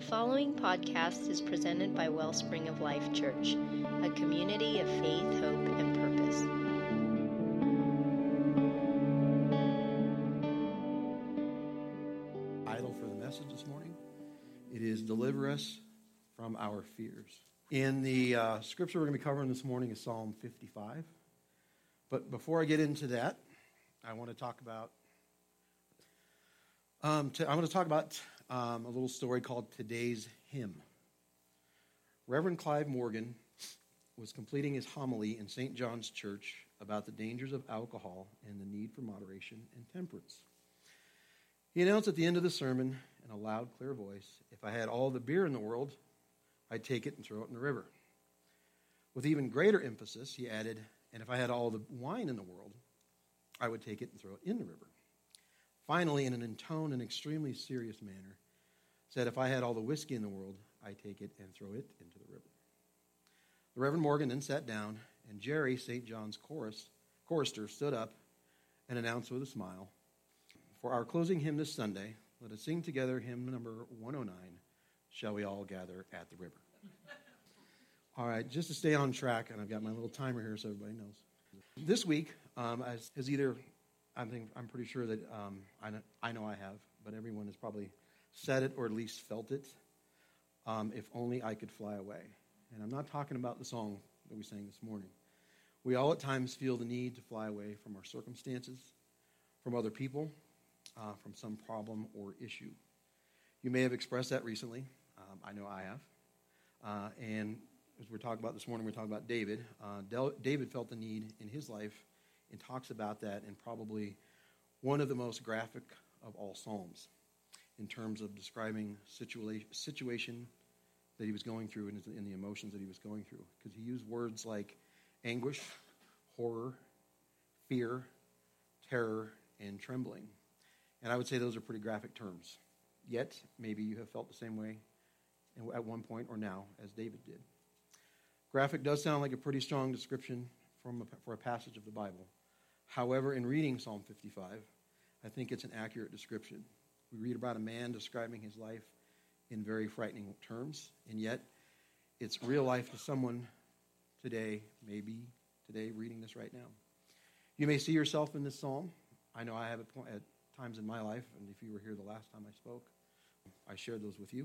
The following podcast is presented by Wellspring of Life Church, a community of faith, hope, and purpose. Title for the message this morning, it is Deliver Us from Our Fears. In the scripture we're going to be covering this morning is Psalm 55. But before I get into that, I want to talk about a little story called Today's Hymn. Reverend Clive Morgan was completing his homily in St. John's Church about the dangers of alcohol and the need for moderation and temperance. He announced at the end of the sermon in a loud, clear voice, "If I had all the beer in the world, I'd take it and throw it in the river." With even greater emphasis, he added, "And if I had all the wine in the world, I would take it and throw it in the river." Finally, in an intoned and extremely serious manner, said, "If I had all the whiskey in the world, I'd take it and throw it into the river." The Reverend Morgan then sat down, and Jerry, St. John's chorister, stood up and announced with a smile, "For our closing hymn this Sunday, let us sing together hymn number 109, Shall We All Gather at the River." All right, just to stay on track, and I've got my little timer here so everybody knows. This week, I'm pretty sure that I know I have, but everyone has probably said it or at least felt it. If only I could fly away. And I'm not talking about the song that we sang this morning. We all at times feel the need to fly away from our circumstances, from other people, from some problem or issue. You may have expressed that recently. I know I have. And as we're talking about this morning, we're talking about David. David felt the need in his life and talks about that in probably one of the most graphic of all Psalms in terms of describing situation that he was going through and in the emotions that he was going through. Because he used words like anguish, horror, fear, terror, and trembling. And I would say those are pretty graphic terms. Yet, maybe you have felt the same way at one point or now as David did. Graphic does sound like a pretty strong description for a passage of the Bible. However, in reading Psalm 55, I think it's an accurate description. We read about a man describing his life in very frightening terms, and yet it's real life to someone today, maybe today, reading this right now. You may see yourself in this psalm. I know I have at times in my life, and if you were here the last time I spoke, I shared those with you.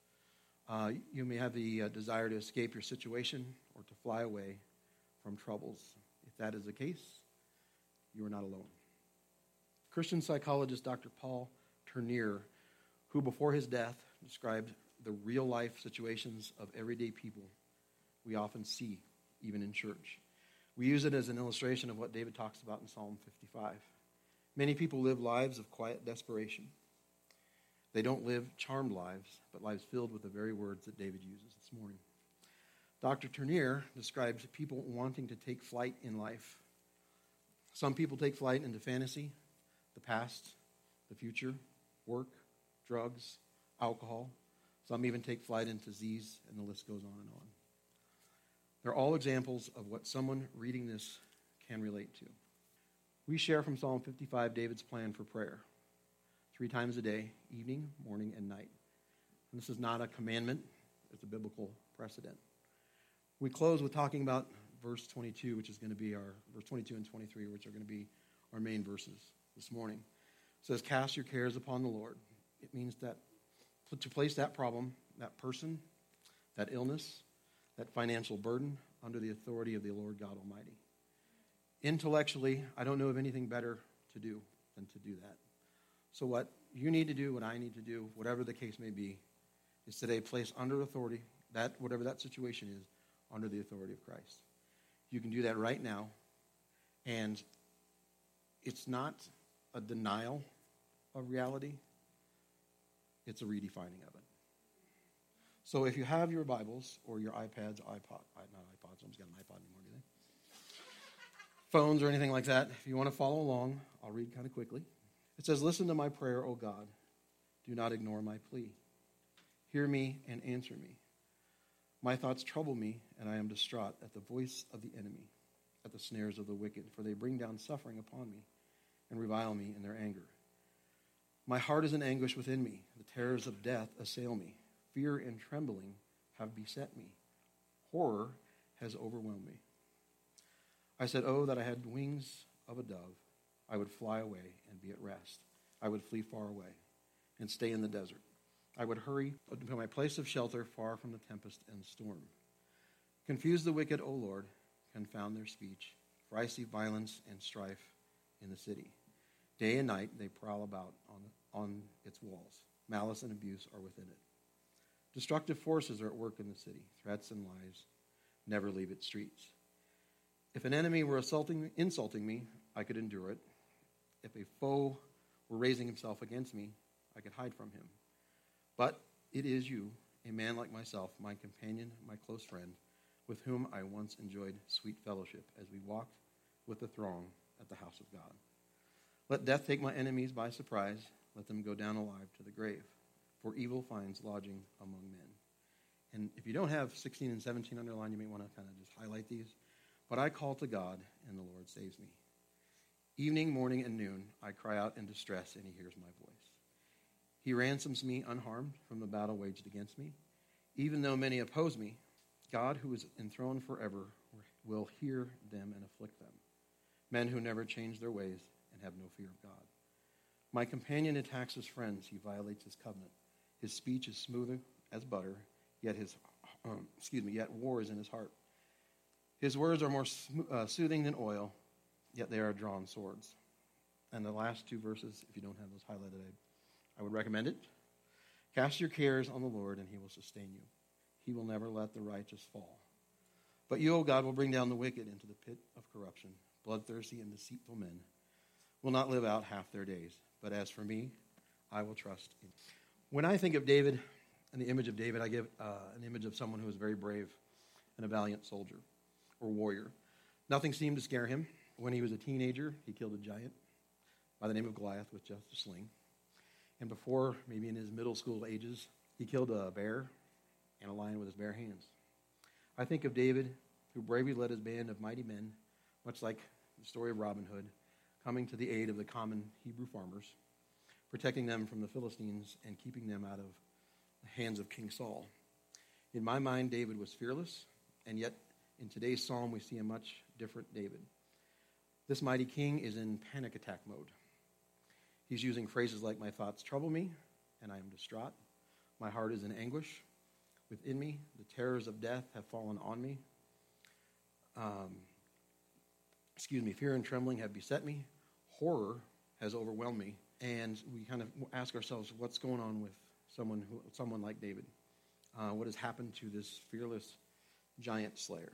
You may have the desire to escape your situation or to fly away from troubles. If that is the case, you are not alone. Christian psychologist Dr. Paul Tournier, who before his death described the real-life situations of everyday people we often see, even in church. We use it as an illustration of what David talks about in Psalm 55. Many people live lives of quiet desperation. They don't live charmed lives, but lives filled with the very words that David uses this morning. Dr. Tournier describes people wanting to take flight in life. Some people take flight into fantasy, the past, the future, work, drugs, alcohol. Some even take flight into disease, and the list goes on and on. They're all examples of what someone reading this can relate to. We share from Psalm 55 David's plan for prayer. 3 times a day, evening, morning, and night. And this is not a commandment, it's a biblical precedent. We close with talking about verse 22, which is going to be verse 22 and 23, which are going to be our main verses this morning. It says, "Cast your cares upon the Lord." It means that to place that problem, that person, that illness, that financial burden under the authority of the Lord God Almighty. Intellectually, I don't know of anything better to do than to do that. So what you need to do, what I need to do, whatever the case may be, is today place under authority, whatever that situation is, under the authority of Christ. You can do that right now, and it's not a denial of reality, it's a redefining of it. So if you have your Bibles or your iPads, not iPods, nobody's got an iPod anymore, do they? Phones or anything like that, if you want to follow along, I'll read kind of quickly. It says, "Listen to my prayer, O God. Do not ignore my plea. Hear me and answer me. My thoughts trouble me, and I am distraught at the voice of the enemy, at the snares of the wicked, for they bring down suffering upon me and revile me in their anger. My heart is in anguish within me. The terrors of death assail me. Fear and trembling have beset me. Horror has overwhelmed me. I said, oh, that I had wings of a dove. I would fly away and be at rest. I would flee far away and stay in the desert. I would hurry to my place of shelter far from the tempest and storm. Confuse the wicked, O Lord, confound their speech, for I see violence and strife in the city. Day and night they prowl about on its walls. Malice and abuse are within it. Destructive forces are at work in the city. Threats and lies never leave its streets. If an enemy were insulting me, I could endure it. If a foe were raising himself against me, I could hide from him. But it is you, a man like myself, my companion, my close friend, with whom I once enjoyed sweet fellowship as we walked with the throng at the house of God. Let death take my enemies by surprise. Let them go down alive to the grave, for evil finds lodging among men. And if you don't have 16 and 17 underlined, you may want to kind of just highlight these. But I call to God, and the Lord saves me. Evening, morning, and noon, I cry out in distress, and he hears my voice. He ransoms me unharmed from the battle waged against me. Even though many oppose me, God, who is enthroned forever, will hear them and afflict them. Men who never change their ways and have no fear of God. My companion attacks his friends. He violates his covenant. His speech is smoother as butter, yet yet war is in his heart. His words are more soothing than oil, yet they are drawn swords. And the last two verses, if you don't have those highlighted, I would recommend it. Cast your cares on the Lord, and he will sustain you. He will never let the righteous fall. But you, O God, will bring down the wicked into the pit of corruption. Bloodthirsty and deceitful men will not live out half their days. But as for me, I will trust in you. When I think of David and the image of David, I give an image of someone who was very brave and a valiant soldier or warrior. Nothing seemed to scare him. When he was a teenager, he killed a giant by the name of Goliath with just a sling. And before, maybe in his middle school ages, he killed a bear and a lion with his bare hands. I think of David, who bravely led his band of mighty men, much like the story of Robin Hood, coming to the aid of the common Hebrew farmers, protecting them from the Philistines and keeping them out of the hands of King Saul. In my mind, David was fearless, and yet in today's psalm, we see a much different David. This mighty king is in panic attack mode. He's using phrases like, my thoughts trouble me, and I am distraught. My heart is in anguish. Within me, the terrors of death have fallen on me. Fear and trembling have beset me. Horror has overwhelmed me. And we kind of ask ourselves, what's going on with someone like David? What has happened to this fearless giant slayer?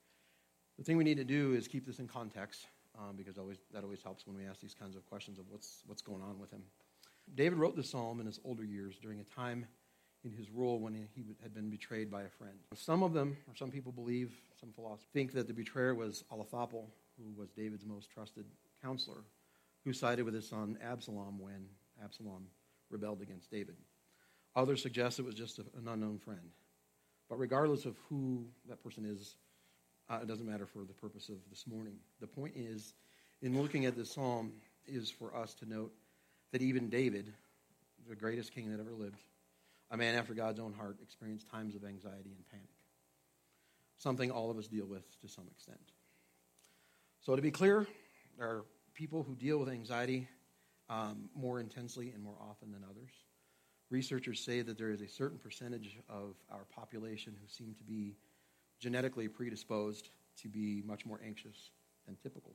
The thing we need to do is keep this in context, because that always helps when we ask these kinds of questions of what's going on with him. David wrote this psalm in his older years during a time in his rule when he had been betrayed by a friend. Some people believe, some philosophers think that the betrayer was Ahithophel, who was David's most trusted counselor, who sided with his son Absalom when Absalom rebelled against David. Others suggest it was just an unknown friend. But regardless of who that person is, it doesn't matter for the purpose of this morning. The point is, in looking at this psalm, is for us to note that even David, the greatest king that ever lived, a man after God's own heart, experienced times of anxiety and panic. Something all of us deal with to some extent. So to be clear, there are people who deal with anxiety more intensely and more often than others. Researchers say that there is a certain percentage of our population who seem to be genetically predisposed to be much more anxious than typical.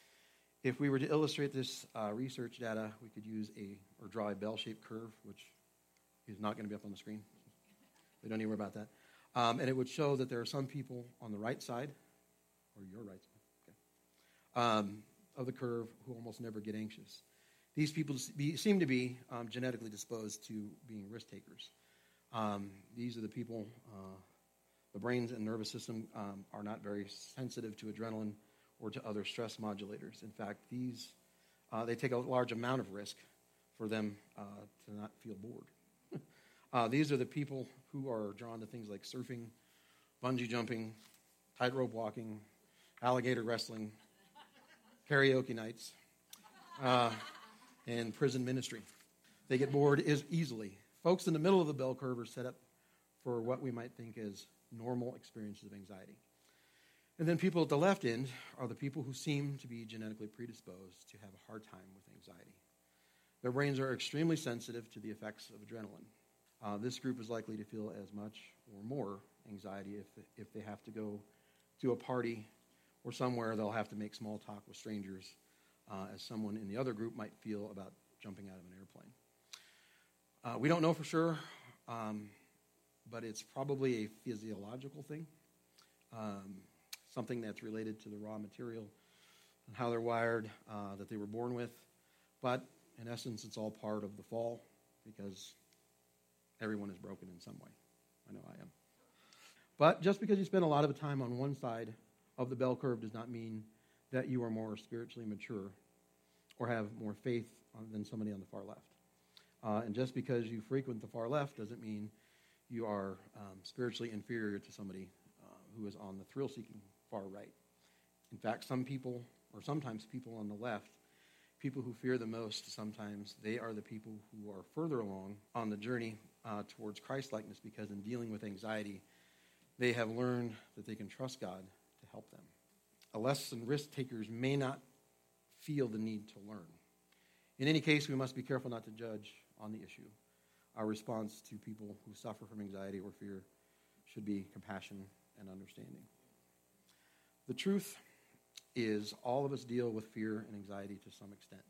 If we were to illustrate this research data, we could draw a bell-shaped curve, which is not going to be up on the screen. We don't need to worry about that. And it would show that there are some people on the right side, or your right side, of the curve who almost never get anxious. These people seem to be genetically disposed to being risk takers. These are the people, the brains and nervous system are not very sensitive to adrenaline or to other stress modulators. In fact, they take a large amount of risk for them to not feel bored. These are the people who are drawn to things like surfing, bungee jumping, tightrope walking, alligator wrestling, karaoke nights, and prison ministry. They get bored easily. Folks in the middle of the bell curve are set up for what we might think as normal experiences of anxiety. And then people at the left end are the people who seem to be genetically predisposed to have a hard time with anxiety. Their brains are extremely sensitive to the effects of adrenaline. This group is likely to feel as much or more anxiety if they have to go to a party or somewhere they'll have to make small talk with strangers as someone in the other group might feel about jumping out of an airplane. We don't know for sure, but it's probably a physiological thing. Something that's related to the raw material and how they're wired, that they were born with. But in essence, it's all part of the fall because everyone is broken in some way. I know I am. But just because you spend a lot of time on one side of the bell curve does not mean that you are more spiritually mature or have more faith than somebody on the far left. And just because you frequent the far left doesn't mean you are spiritually inferior to somebody who is on the thrill-seeking far right. In fact, sometimes people on the left, people who fear the most, sometimes they are the people who are further along on the journey towards Christ-likeness because in dealing with anxiety, they have learned that they can trust God to help them. Less and risk takers may not feel the need to learn. In any case, we must be careful not to judge on the issue. Our response to people who suffer from anxiety or fear should be compassion and understanding. The truth is all of us deal with fear and anxiety to some extent.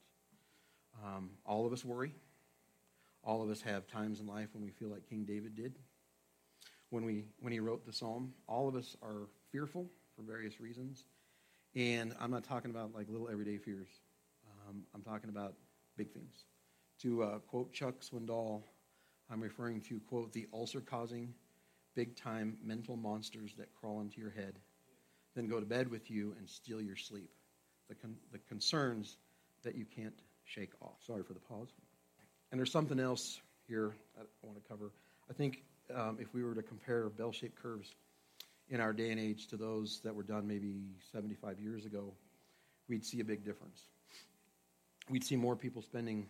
All of us worry. All of us have times in life when we feel like King David did. When he wrote the psalm, all of us are fearful for various reasons. And I'm not talking about like little everyday fears. I'm talking about big things. To quote Chuck Swindoll, I'm referring to, quote, the ulcer-causing, big-time mental monsters that crawl into your head, then go to bed with you and steal your sleep. The concerns that you can't shake off. Sorry for the pause. And there's something else here I want to cover. I think if we were to compare bell-shaped curves in our day and age to those that were done maybe 75 years ago, we'd see a big difference. We'd see more people spending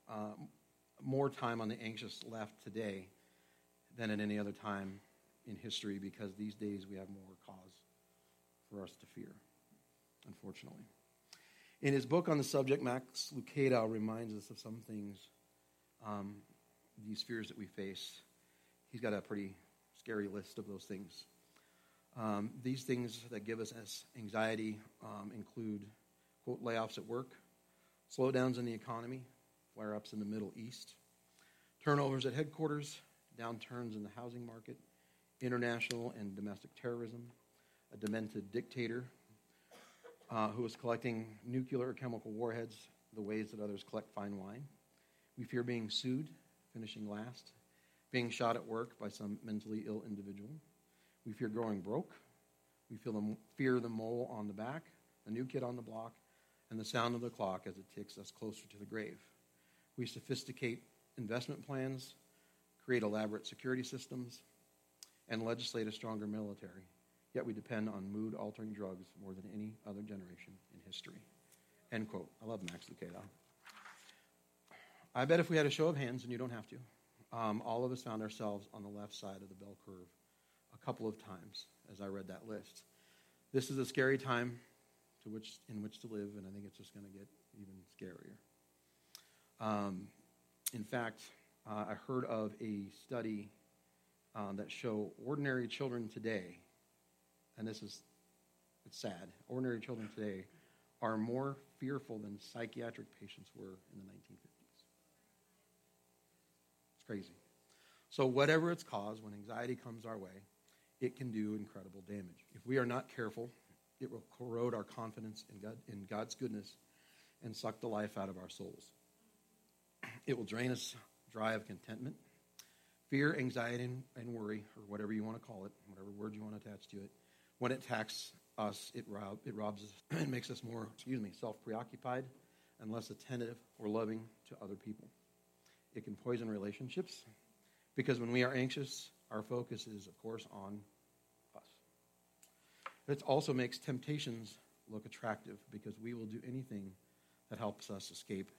more time on the anxious left today than at any other time in history because these days we have more cause for us to fear, unfortunately. In his book on the subject, Max Lucado reminds us of some things, these fears that we face. He's got a pretty scary list of those things. These things that give us anxiety include, quote, layoffs at work, slowdowns in the economy, flare-ups in the Middle East, turnovers at headquarters, downturns in the housing market, international and domestic terrorism, a demented dictator who is collecting nuclear or chemical warheads the ways that others collect fine wine. We fear being sued, finishing last, being shot at work by some mentally ill individual. We fear growing broke. We fear the mole on the back, the new kid on the block, and the sound of the clock as it takes us closer to the grave. We sophisticate investment plans, create elaborate security systems, and legislate a stronger military. Yet we depend on mood-altering drugs more than any other generation in history. End quote. I love Max Lucado. I bet if we had a show of hands, and you don't have to, all of us found ourselves on the left side of the bell curve a couple of times as I read that list. This is a scary time in which to live, and I think it's just going to get even scarier. In fact, I heard of a study that show ordinary children today, and it's sad, ordinary children today are more fearful than psychiatric patients were in the 1950s. It's crazy. So whatever its cause, when anxiety comes our way, it can do incredible damage. If we are not careful, it will corrode our confidence in God's goodness and suck the life out of our souls. It will drain us dry of contentment. Fear, anxiety, and worry, or whatever you want to call it, whatever word you want to attach to it, when it attacks us, it robs us and makes us more, self-preoccupied and less attentive or loving to other people. It can poison relationships because when we are anxious, our focus is, of course, on us. It also makes temptations look attractive because we will do anything that helps us escape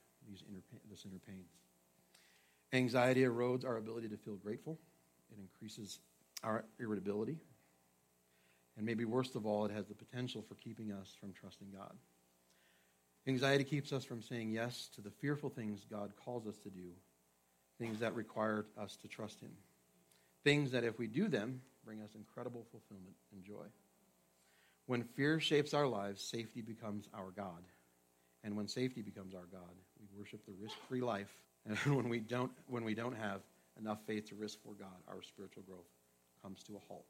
this inner pain. Anxiety erodes our ability to feel grateful. It increases our irritability, and maybe worst of all, it has the potential for keeping us from trusting God. Anxiety keeps us from saying yes to the fearful things God calls us to do, things that require us to trust him, things that if we do them, bring us incredible fulfillment and joy. When fear shapes our lives, safety becomes our God. And when safety becomes our God, we worship the risk-free life. And when we don't have enough faith to risk for God, our spiritual growth comes to a halt.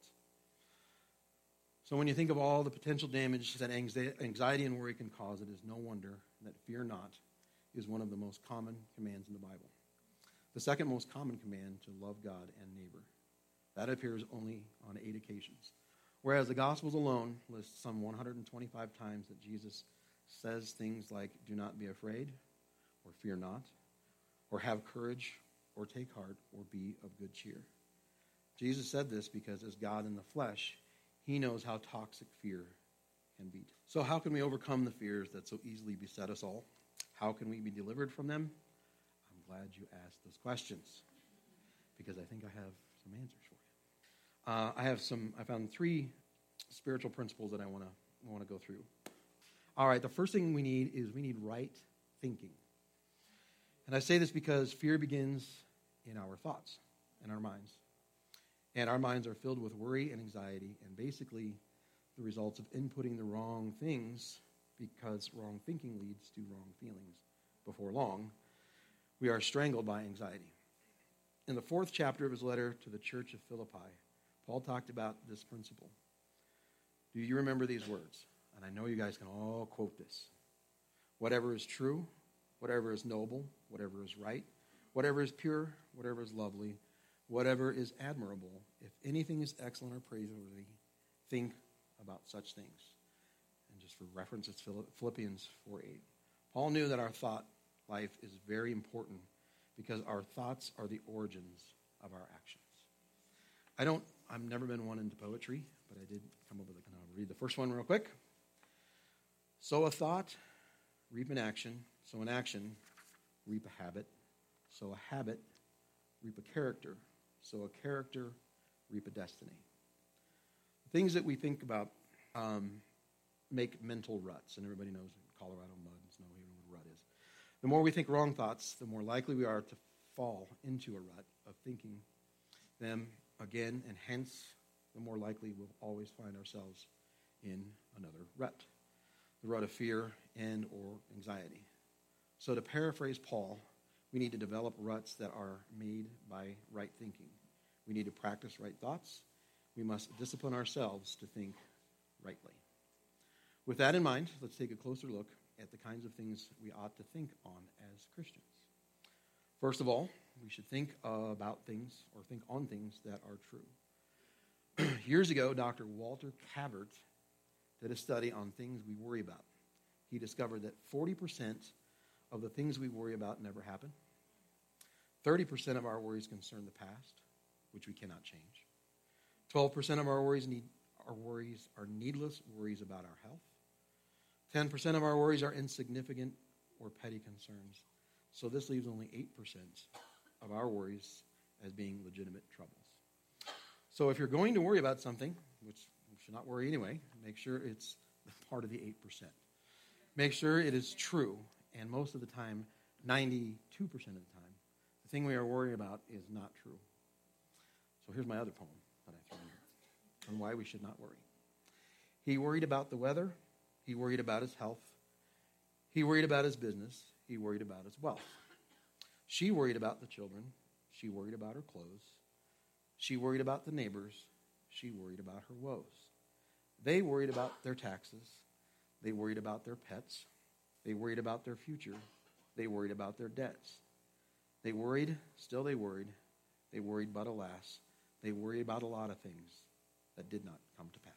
So when you think of all the potential damage that anxiety and worry can cause, it is no wonder that fear not is one of the most common commands in the Bible. The second most common command, to love God and neighbor. That appears only on 8 occasions. Whereas the Gospels alone list some 125 times that Jesus says things like, do not be afraid, or fear not, or have courage, or take heart, or be of good cheer. Jesus said this because as God in the flesh, he knows how toxic fear can be. So how can we overcome the fears that so easily beset us all? How can we be delivered from them? I'm glad you asked those questions, because I think I have some answers for you. I found 3 spiritual principles that I want to go through. All right, the first thing we need right thinking. And I say this because fear begins in our thoughts and our minds. And our minds are filled with worry and anxiety, and basically the results of inputting the wrong things, because wrong thinking leads to wrong feelings. Before long, we are strangled by anxiety. In the 4th chapter of his letter to the church of Philippi, Paul talked about this principle. Do you remember these words? And I know you guys can all quote this. Whatever is true, whatever is noble, whatever is right, whatever is pure, whatever is lovely, whatever is admirable, if anything is excellent or praiseworthy, think about such things. And just for reference, it's Philippians 4:8. Paul knew that our thought life is very important because our thoughts are the origins of our actions. I've never been one into poetry, but I did come up with I'll read the first one real quick. Sow a thought, reap an action. Sow an action, reap a habit. Sow a habit, reap a character. Sow a character, reap a destiny. Things that we think about make mental ruts, and everybody knows Colorado mud and snow here what a rut is. The more we think wrong thoughts, the more likely we are to fall into a rut of thinking them again, and hence the more likely we'll always find ourselves in another rut, the rut of fear and or anxiety. So to paraphrase Paul, we need to develop ruts that are made by right thinking. We need to practice right thoughts. We must discipline ourselves to think rightly. With that in mind, let's take a closer look at the kinds of things we ought to think on as Christians. First of all, we should think about things or think on things that are true. Years ago, Dr. Walter Cavert did a study on things we worry about. He discovered that 40% of the things we worry about never happen. 30% of our worries concern the past, which we cannot change. 12% of our worries are needless worries about our health. 10% of our worries are insignificant or petty concerns. So this leaves only 8% of our worries as being legitimate troubles. So if you're going to worry about something, which you should not worry anyway, make sure it's part of the 8%. Make sure it is true, and most of the time, 92% of the time, the thing we are worrying about is not true. So here's my other poem that I threw in here on why we should not worry. He worried about the weather. He worried about his health. He worried about his business. He worried about his wealth. She worried about the children. She worried about her clothes. She worried about the neighbors. She worried about her woes. They worried about their taxes. They worried about their pets. They worried about their future. They worried about their debts. They worried, still they worried. They worried, but alas, they worried about a lot of things that did not come to pass.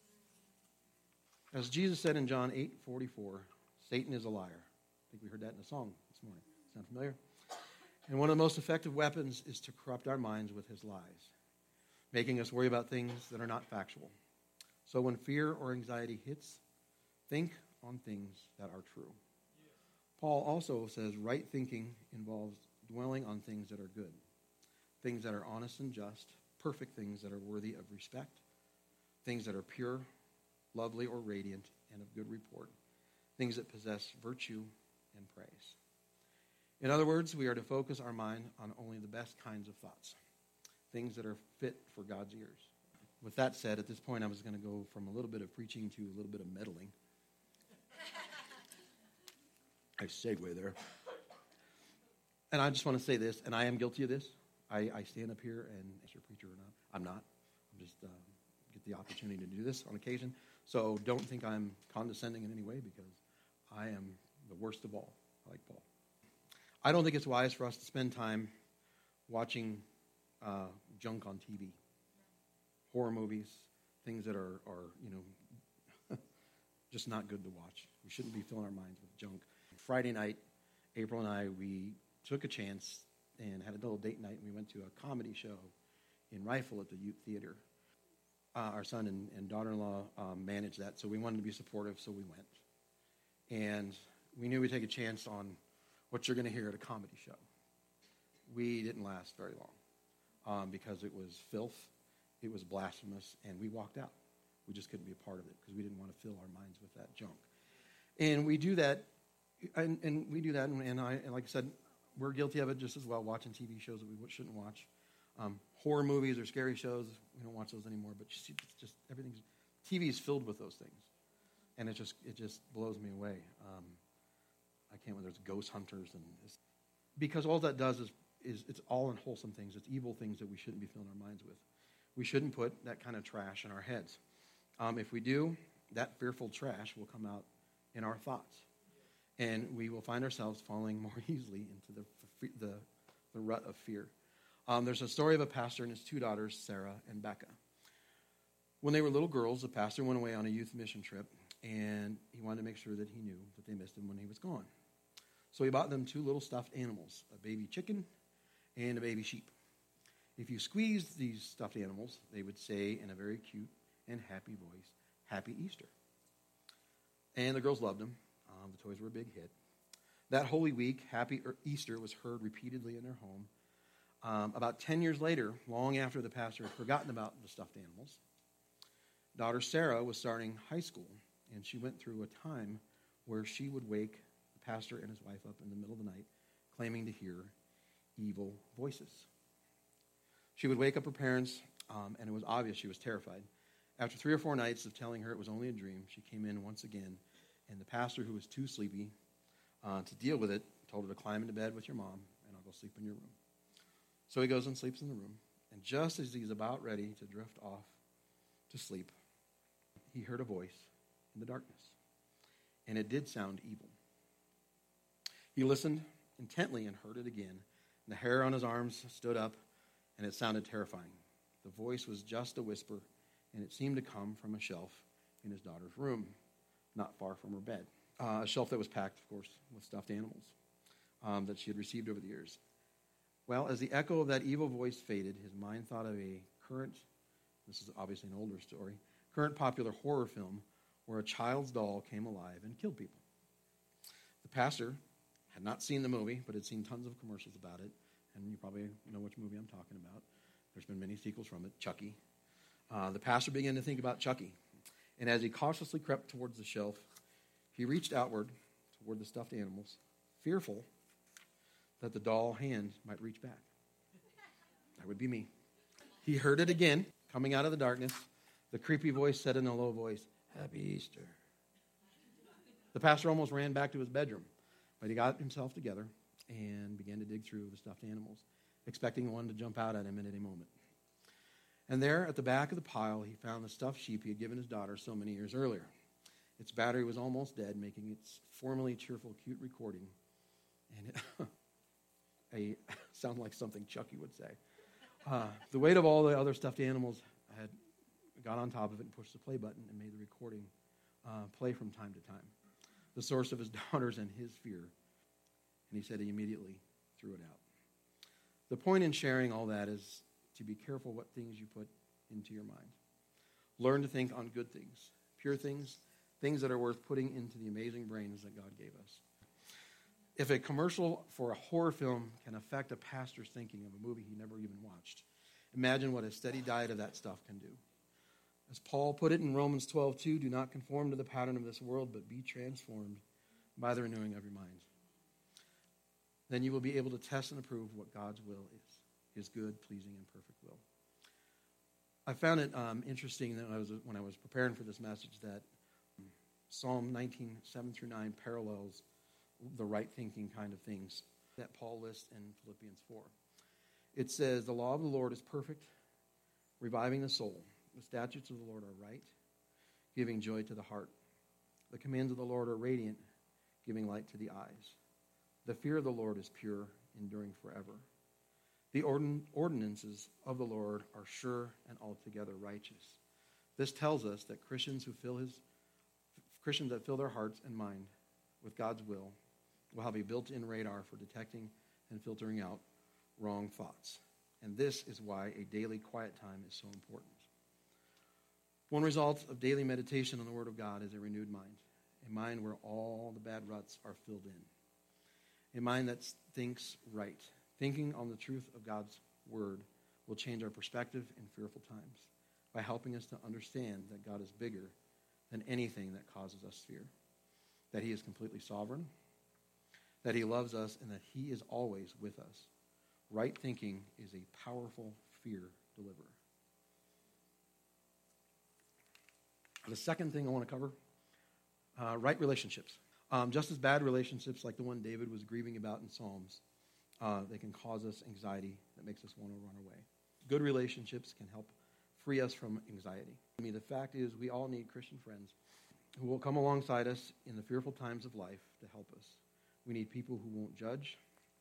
As Jesus said in John 8:44, Satan is a liar. I think we heard that in a song this morning. Sound familiar? And one of the most effective weapons is to corrupt our minds with his lies, making us worry about things that are not factual. So when fear or anxiety hits, think on things that are true. Paul also says right thinking involves dwelling on things that are good, things that are honest and just, perfect things that are worthy of respect, things that are pure, lovely, or radiant, and of good report, things that possess virtue and praise. In other words, we are to focus our mind on only the best kinds of thoughts, things that are fit for God's ears. With that said, at this point, I was going to go from a little bit of preaching to a little bit of meddling. I segue there. And I just want to say this, and I am guilty of this. I stand up here, and as your preacher or not, I'm not. I'm just get the opportunity to do this on occasion. So don't think I'm condescending in any way, because I am the worst of all, like Paul. I don't think it's wise for us to spend time watching junk on TV, horror movies, things that are just not good to watch. We shouldn't be filling our minds with junk. Friday night, April and I, we took a chance and had a little date night, and we went to a comedy show in Rifle at the Youth Theater. Our son and daughter-in-law managed that, so we wanted to be supportive, so we went. And we knew we'd take a chance on what you're going to hear at a comedy show. We didn't last very long because it was filth, it was blasphemous, and we walked out. We just couldn't be a part of it because we didn't want to fill our minds with that junk. And we do that, and we do that, and like I said, we're guilty of it just as well, watching TV shows that we shouldn't watch. Horror movies or scary shows, we don't watch those anymore, but you see, it's just everything's, TV is filled with those things. And it just blows me away. I can't remember, there's ghost hunters, and because all that does is it's all unwholesome things. It's evil things that we shouldn't be filling our minds with. We shouldn't put that kind of trash in our heads. If we do, that fearful trash will come out in our thoughts. And we will find ourselves falling more easily into the rut of fear. There's a story of a pastor and his two daughters, Sarah and Becca. When they were little girls, the pastor went away on a youth mission trip, and he wanted to make sure that he knew that they missed him when he was gone. So he bought them two little stuffed animals, a baby chicken and a baby sheep. If you squeezed these stuffed animals, they would say in a very cute and happy voice, "Happy Easter." And the girls loved them. The toys were a big hit. That Holy Week, Happy Easter, was heard repeatedly in their home. About 10 years later, long after the pastor had forgotten about the stuffed animals, daughter Sarah was starting high school, and she went through a time where she would wake the pastor and his wife up in the middle of the night, claiming to hear evil voices. She would wake up her parents, and it was obvious she was terrified. After 3 or 4 nights of telling her it was only a dream, she came in once again, and the pastor, who was too sleepy to deal with it, told her to climb into bed with your mom, and I'll go sleep in your room. So he goes and sleeps in the room, and just as he's about ready to drift off to sleep, he heard a voice in the darkness, and it did sound evil. He listened intently and heard it again, and the hair on his arms stood up, and it sounded terrifying. The voice was just a whisper, and it seemed to come from a shelf in his daughter's room, not far from her bed. A shelf that was packed, of course, with stuffed animals that she had received over the years. Well, as the echo of that evil voice faded, his mind thought of a current, this is obviously an older story, current popular horror film where a child's doll came alive and killed people. The pastor had not seen the movie, but had seen tons of commercials about it, and you probably know which movie I'm talking about. There's been many sequels from it, Chucky. The pastor began to think about Chucky, and as he cautiously crept towards the shelf, he reached outward toward the stuffed animals, fearful that the doll hand might reach back. That would be me. He heard it again, coming out of the darkness. The creepy voice said in a low voice, "Happy Easter." The pastor almost ran back to his bedroom, but he got himself together and began to dig through the stuffed animals, expecting one to jump out at him at any moment. And there, at the back of the pile, he found the stuffed sheep he had given his daughter so many years earlier. Its battery was almost dead, making its formerly cheerful, cute recording. And it sounded like something Chucky would say. The weight of all the other stuffed animals had got on top of it and pushed the play button and made the recording play from time to time. The source of his daughter's and his fear. And he said he immediately threw it out. The point in sharing all that is to be careful what things you put into your mind. Learn to think on good things, pure things, things that are worth putting into the amazing brains that God gave us. If a commercial for a horror film can affect a pastor's thinking of a movie he never even watched, Imagine what a steady diet of that stuff can do. As Paul put it in Romans 12:2, do not conform to the pattern of this world, but be transformed by the renewing of your mind. Then you will be able to test and approve what God's will is, his good, pleasing, and perfect will. I found it interesting that when I was preparing for this message that Psalm 19, 7 through 9 parallels the right thinking kind of things that Paul lists in Philippians 4. It says, the law of the Lord is perfect, reviving the soul. The statutes of the Lord are right, giving joy to the heart. The commands of the Lord are radiant, giving light to the eyes. The fear of the Lord is pure, enduring forever. The ordinances of the Lord are sure and altogether righteous. This tells us that Christians that fill their hearts and mind with God's will have a built-in radar for detecting and filtering out wrong thoughts. And this is why a daily quiet time is so important. One result of daily meditation on the Word of God is a renewed mind, a mind where all the bad ruts are filled in, a mind that thinks right. Thinking on the truth of God's Word will change our perspective in fearful times by helping us to understand that God is bigger than anything that causes us fear, that he is completely sovereign, that he loves us, and that he is always with us. Right thinking is a powerful fear deliverer. The second thing I want to cover, right relationships. Just as bad relationships like the one David was grieving about in Psalms, they can cause us anxiety that makes us want to run away. Good relationships can help free us from anxiety. I mean, the fact is we all need Christian friends who will come alongside us in the fearful times of life to help us. We need people who won't judge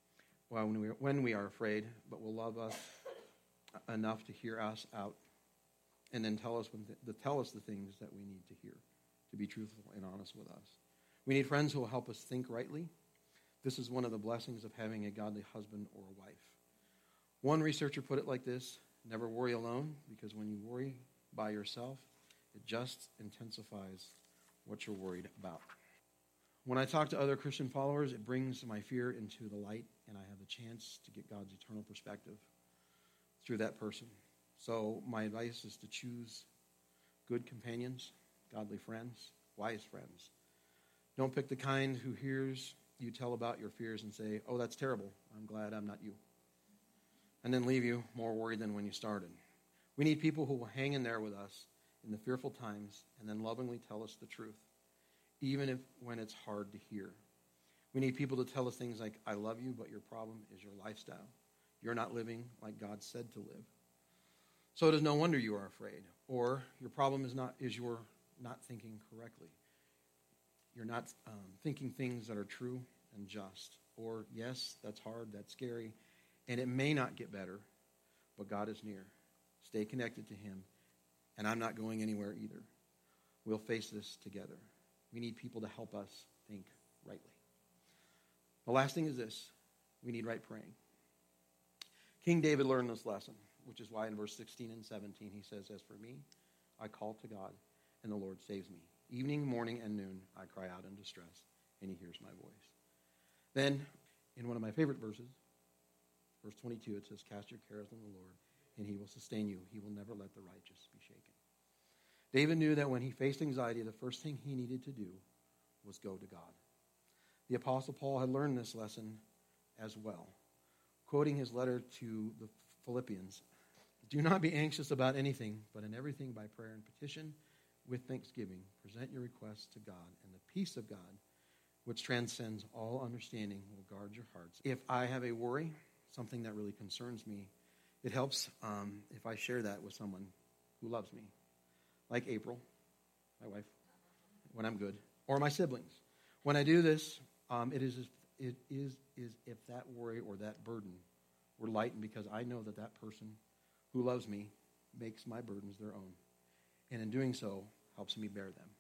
when we are afraid, but will love us enough to hear us out and then tell us the things that we need to hear, to be truthful and honest with us. We need friends who will help us think rightly. This is one of the blessings of having a godly husband or a wife. One researcher put it like this: never worry alone, because when you worry by yourself, it just intensifies what you're worried about. When I talk to other Christian followers, it brings my fear into the light, and I have a chance to get God's eternal perspective through that person. So my advice is to choose good companions, godly friends, wise friends. Don't pick the kind who hears you tell about your fears and say, "Oh, that's terrible. I'm glad I'm not you." And then leave you more worried than when you started. We need people who will hang in there with us in the fearful times and then lovingly tell us the truth, even when it's hard to hear. We need people to tell us things like, "I love you, but your problem is your lifestyle. You're not living like God said to live. So it is no wonder you are afraid." Or your problem is you're not thinking correctly. You're not thinking things that are true and just. Or, yes, that's hard, that's scary, and it may not get better, but God is near. Stay connected to him, and I'm not going anywhere either. We'll face this together. We need people to help us think rightly. The last thing is this: we need right praying. King David learned this lesson, which is why in verse 16 and 17 he says, "As for me, I call to God, and the Lord saves me. Evening, morning, and noon I cry out in distress, and he hears my voice." Then, in one of my favorite verses, verse 22, it says, "Cast your cares on the Lord, and he will sustain you. He will never let the righteous be shaken." David knew that when he faced anxiety, the first thing he needed to do was go to God. The Apostle Paul had learned this lesson as well. Quoting his letter to the Philippians, "Do not be anxious about anything, but in everything by prayer and petition, with thanksgiving, present your requests to God, and the peace of God, which transcends all understanding, will guard your hearts." If I have a worry, something that really concerns me, it helps if I share that with someone who loves me, like April, my wife, when I'm good, or my siblings. When I do this, it is if that worry or that burden were lightened, because I know that that person who loves me makes my burdens their own, and in doing so, helps me bear them.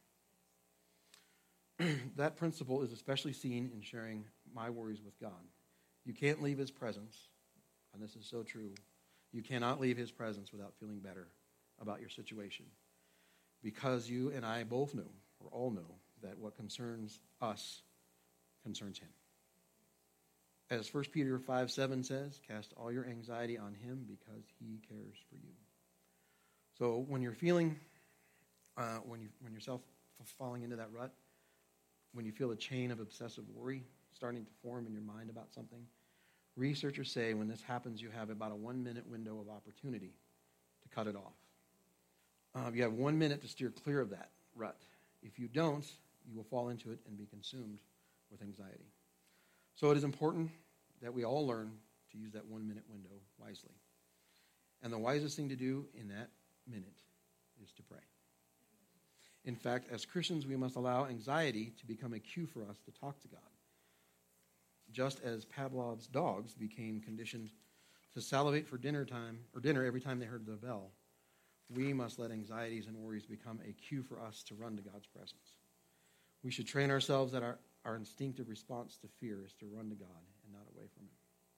That principle is especially seen in sharing my worries with God. You can't leave his presence, and this is so true. You cannot leave his presence without feeling better about your situation, because you and I both know, or all know, that what concerns us concerns him. As 1 Peter 5:7 says, cast all your anxiety on him because he cares for you. So when you're feeling, when yourself falling into that rut, when you feel a chain of obsessive worry starting to form in your mind about something, researchers say when this happens, you have about a 1-minute window of opportunity to cut it off. You have 1 minute to steer clear of that rut. If you don't, you will fall into it and be consumed with anxiety. So it is important that we all learn to use that 1-minute window wisely. And the wisest thing to do in that minute is to pray. In fact, as Christians, we must allow anxiety to become a cue for us to talk to God. Just as Pavlov's dogs became conditioned to salivate for dinner every time they heard the bell, we must let anxieties and worries become a cue for us to run to God's presence. We should train ourselves that our instinctive response to fear is to run to God and not away from Him.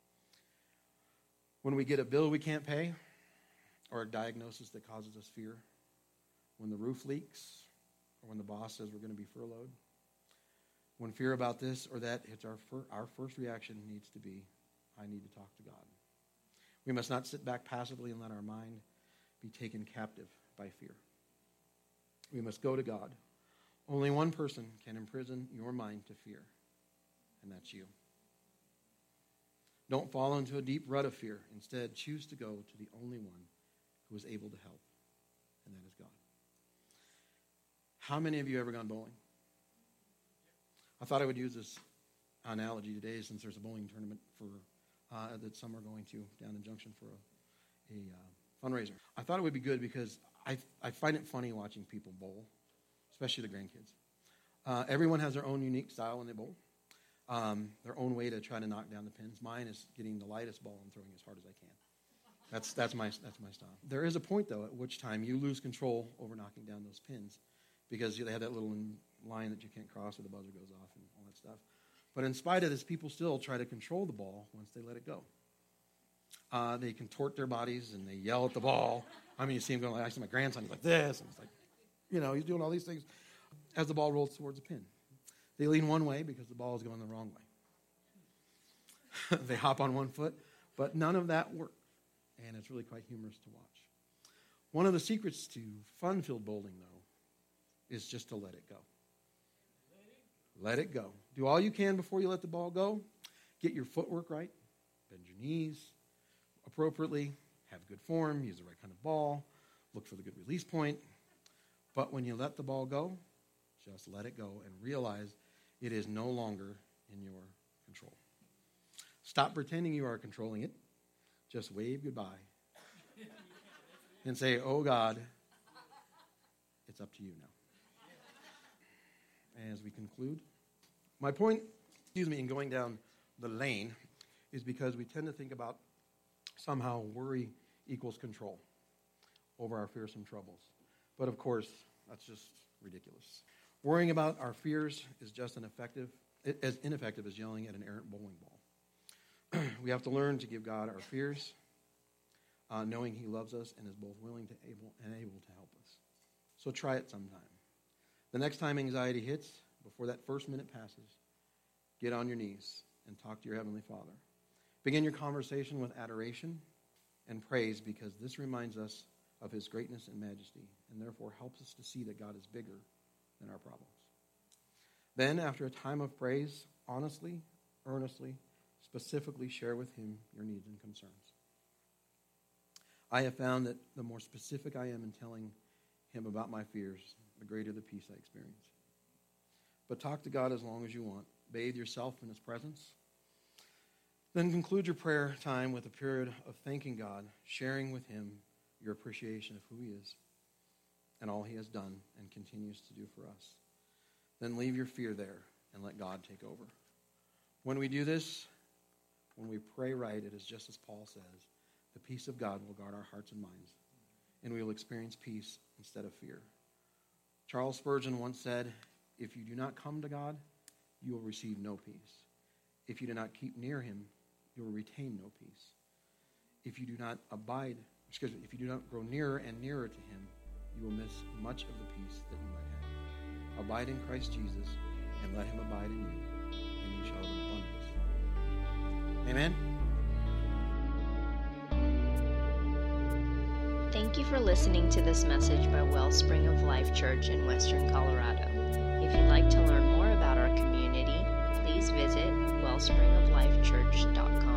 When we get a bill we can't pay, or a diagnosis that causes us fear, when the roof leaks, or when the boss says we're going to be furloughed, when fear about this or that hits our first reaction needs to be, I need to talk to God. We must not sit back passively and let our mind be taken captive by fear. We must go to God. Only one person can imprison your mind to fear, and that's you. Don't fall into a deep rut of fear. Instead, choose to go to the only one who is able to help, and that is God. How many of you have ever gone bowling? I thought I would use this analogy today since there's a bowling tournament that some are going to down in Junction for a fundraiser. I thought it would be good because I find it funny watching people bowl, especially the grandkids. Everyone has their own unique style when they bowl, their own way to try to knock down the pins. Mine is getting the lightest ball and throwing as hard as I can. That's my style. There is a point, though, at which time you lose control over knocking down those pins because they have that little line that you can't cross or the buzzer goes off and all that stuff. But in spite of this, people still try to control the ball once they let it go. They contort their bodies and they yell at the ball. I mean, you see him going, I see my grandson, he's like this. And it's like, he's doing all these things as the ball rolls towards the pin. They lean one way because the ball is going the wrong way. They hop on one foot, but none of that works. And it's really quite humorous to watch. One of the secrets to fun-filled bowling, though, is just to let it go. Let it go. Do all you can before you let the ball go. Get your footwork right. Bend your knees appropriately. Have good form. Use the right kind of ball. Look for the good release point. But when you let the ball go, just let it go and realize it is no longer in your control. Stop pretending you are controlling it. Just wave goodbye and say, oh God, it's up to you now. As we conclude, my point, in going down the lane is because we tend to think about somehow worry equals control over our fearsome troubles. But of course, that's just ridiculous. Worrying about our fears is just as ineffective as yelling at an errant bowling ball. We have to learn to give God our fears, knowing He loves us and is both willing to able to help us. So try it sometime. The next time anxiety hits, before that first minute passes, get on your knees and talk to your Heavenly Father. Begin your conversation with adoration and praise because this reminds us of His greatness and majesty and therefore helps us to see that God is bigger than our problems. Then, after a time of praise, honestly, earnestly, specifically share with Him your needs and concerns. I have found that the more specific I am in telling Him about my fears, the greater the peace I experience. But talk to God as long as you want. Bathe yourself in His presence. Then conclude your prayer time with a period of thanking God, sharing with Him your appreciation of who He is and all He has done and continues to do for us. Then leave your fear there and let God take over. When we do this, when we pray right, it is just as Paul says, the peace of God will guard our hearts and minds, and we will experience peace instead of fear. Charles Spurgeon once said, if you do not come to God, you will receive no peace. If you do not keep near Him, you will retain no peace. If you do not grow nearer and nearer to Him, you will miss much of the peace that you might have. Abide in Christ Jesus, and let Him abide in you, and you shall have abundance. Amen? Thank you for listening to this message by Wellspring of Life Church in Western Colorado. If you'd like to learn more about our community, please visit wellspringoflifechurch.com.